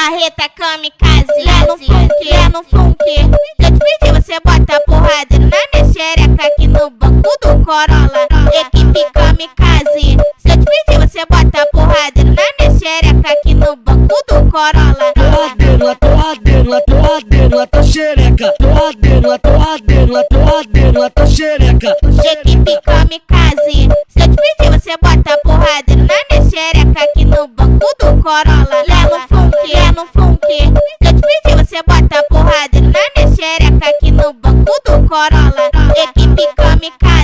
Marreta kamikaze, é no funk, é no funk. Se eu te pedir, você bota porradeiro na minha xereca aqui no banco do Corolla. Equipe kamikaze. Se eu te pedir, você bota porradeiro na minha xereca aqui no banco do Corolla. Torradeiro na tua xereca. Torradeiro na tua xereca. Equipe kamikaze. Se eu te pedir, você bota porradeiro na minha xereca aqui no banco do Corolla. É no funk, é no funk. Se eu te pedir, você bota porradeiro na minha xereca aqui no banco do Corolla. Equipe kamikaze.